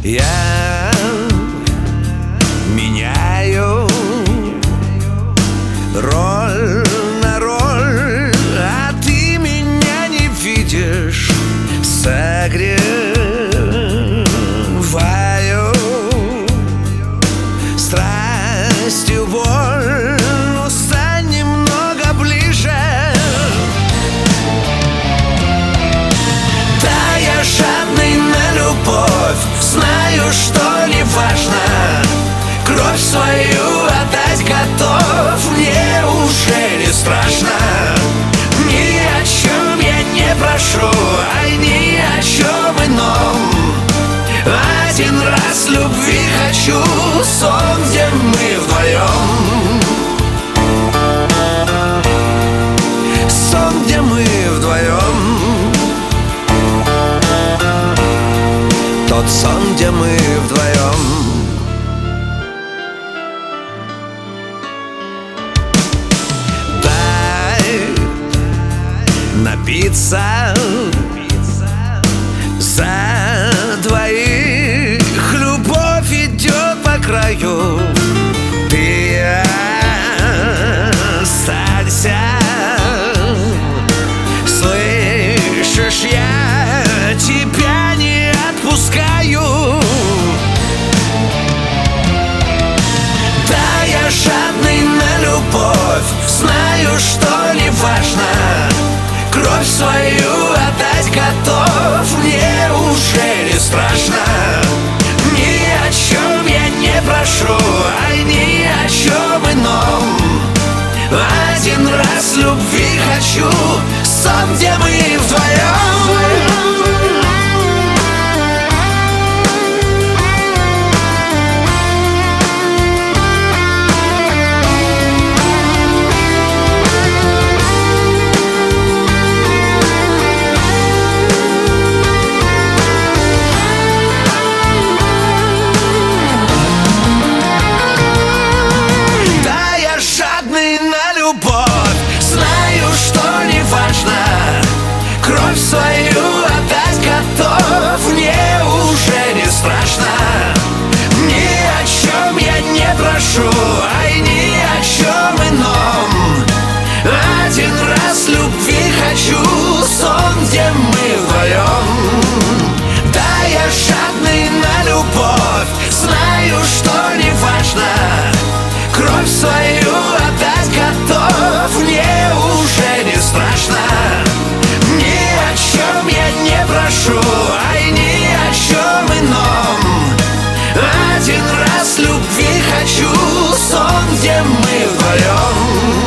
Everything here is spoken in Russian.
Я меняю роль на роль, а ты меня не видишь. Согреваю страстью боль, но стань немного ближе. Да, я жадный на любовь, знаю, что не важно. Кровь свою отдать готов, мне уже не страшно. Ни о чем я не прошу, ай, ни о чем ином. Один раз любви хочу, сон, где мы вдвоем. Сон, где мы вдвоем. Тот сон, где мы вдвоем. Напиться за двоих. Любовь идет по краю. Ты останься. Слышишь, я тебя не отпускаю. Да, я жадный на любовь, знаю, что не важно. Кровь свою отдать готов, мне уже не страшно. Ни о чем я не прошу, ай, ни о чем ином. Один раз любви хочу, сон, где мы вдвоем. Знаю, что не важно. Кровь свою отдать готов, мне уже не страшно. Ни о чем я не прошу, ай, ни о чем ином. Один раз любви хочу, сон, где мы вдвоем. Да, я жадный на любовь, знаю, что не важно. Кровь свою отдать готов, мне уже не страшно. Ни о чем я не прошу, ай, ни о чем ином. Один раз любви хочу, сон, где мы вдвоем.